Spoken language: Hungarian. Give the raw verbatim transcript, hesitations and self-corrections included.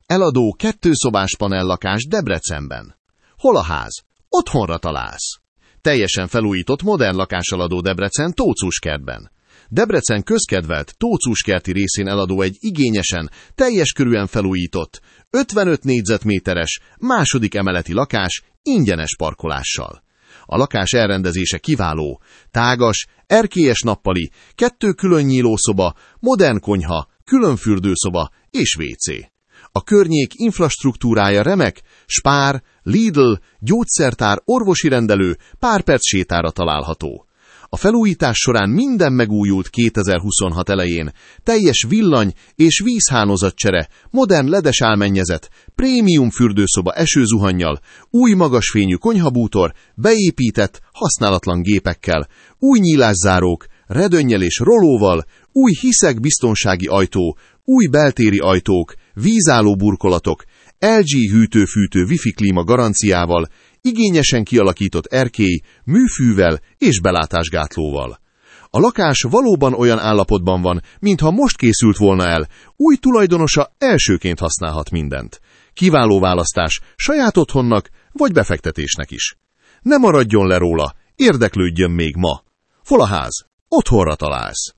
Eladó kettőszobás panellakás Debrecenben. Hol a ház? Otthonra találsz. Teljesen felújított modern lakáseladó Debrecen Tóczuskertben. Debrecen közkedvelt Tóczuskerti részén eladó egy igényesen, teljes körűen felújított, ötvenöt négyzetméteres, második emeleti lakás ingyenes parkolással. A lakás elrendezése kiváló, tágas, erkélyes nappali, kettő külön nyílószoba, modern konyha, külön fürdőszoba és vécé. A környék infrastruktúrája remek, Spár, Lidl, gyógyszertár, orvosi rendelő, pár perc sétára található. A felújítás során minden megújult kétezer-huszonhat elején, teljes villany- és vízhálózatcsere, modern ledes álmennyezet, prémium fürdőszoba esőzuhannyal, új magasfényű konyhabútor, beépített, használatlan gépekkel, új nyílászárók, redönnyel és rolóval, új hiszeg biztonsági ajtó, új beltéri ajtók, vízálló burkolatok, el gé hűtő-fűtő wifi klíma garanciával, igényesen kialakított erkély, műfűvel és belátásgátlóval. A lakás valóban olyan állapotban van, mintha most készült volna el, új tulajdonosa elsőként használhat mindent. Kiváló választás saját otthonnak vagy befektetésnek is. Ne maradjon le róla, érdeklődjön még ma. Hol a ház? Otthonra találsz.